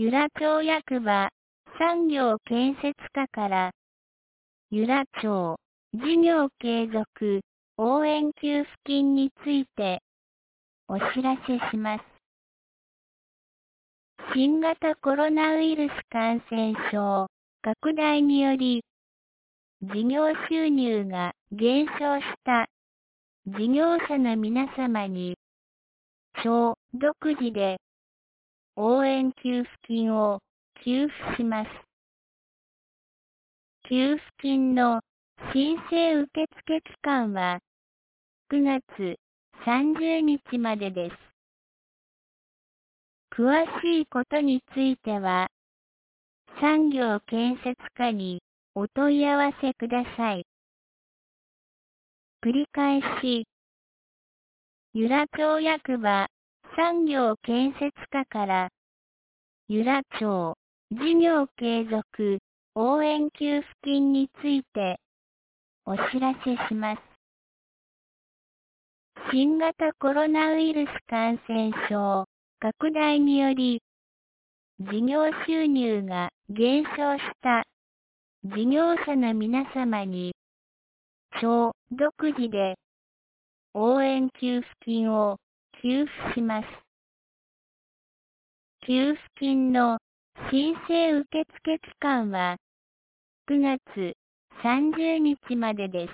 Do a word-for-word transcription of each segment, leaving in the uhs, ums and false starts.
由良町役場産業建設課から由良町事業継続応援給付金についてお知らせします。新型コロナウイルス感染症拡大により事業収入が減少した事業者の皆様に町独自で応援給付金を給付します。給付金の申請受付期間はくがつさんじゅうにちまでです。詳しいことについては、産業建設課にお問い合わせください。繰り返し、由良町役場産業建設課から由良町事業継続応援給付金についてお知らせします。新型コロナウイルス感染症拡大により事業収入が減少した事業者の皆様に町独自で応援給付金を給付します。給付金の申請受付期間はくがつさんじゅうにちまでです。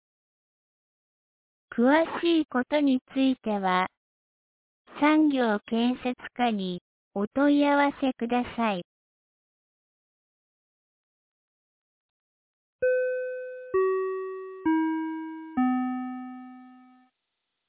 詳しいことについては、産業建設課にお問い合わせください。